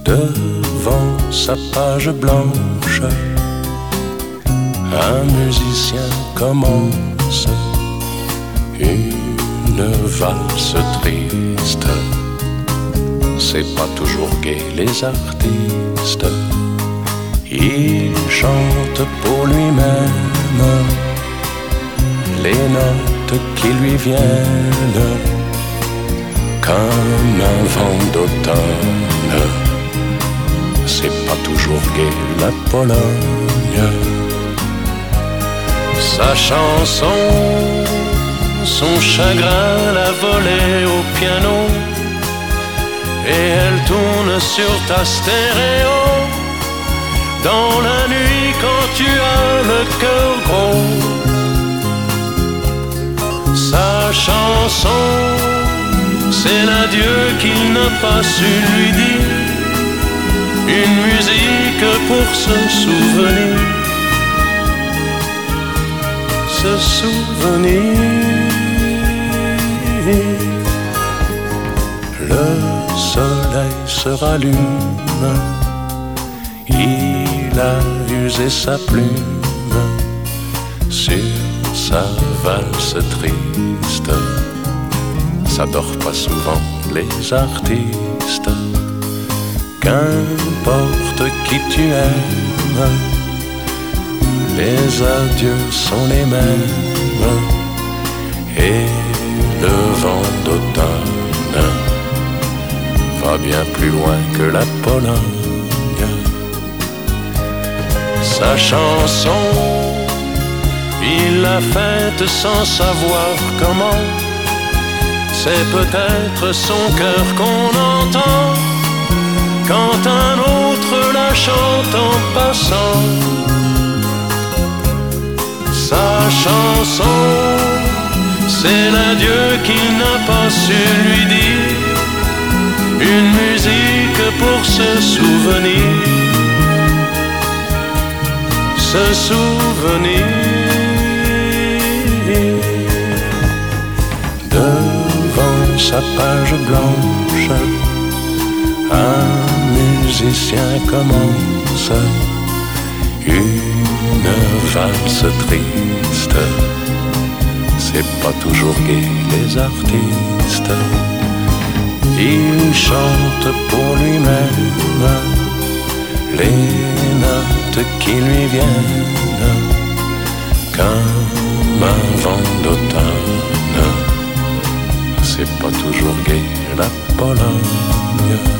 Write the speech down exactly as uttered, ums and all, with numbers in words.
Devant sa page blanche, un musicien commence une valse triste. C'est pas toujours gai les artistes. Il chante pour lui-même les notes qui lui viennent comme un vent d'automne. C'est pas toujours gai la Pologne. Sa chanson, son chagrin l'a volé au piano, et elle tourne sur ta stéréo dans la nuit quand tu as le cœur gros. Sa chanson, c'est l'adieu qu'il n'a pas su lui dire, une musique pour se souvenir, se souvenir. Le soleil se rallume, il a usé sa plume sur sa valse triste. Ça dort pas souvent les artistes. Qu'importe qui tu aimes, les adieux sont les mêmes, et le vent d'automne va bien plus loin que la Pologne. Sa chanson, il l'a faite sans savoir comment. C'est peut-être son cœur qu'on entend quand un autre la chante en passant. Sa chanson, c'est l'adieu qu'il n'a pas su lui dire, une musique pour se souvenir, se souvenir. Devant sa page blanche, un musicien commence une valse triste. C'est pas toujours gai les artistes. Il chante pour lui-même les notes qui lui viennent comme un vent d'automne. C'est pas toujours gai la Pologne.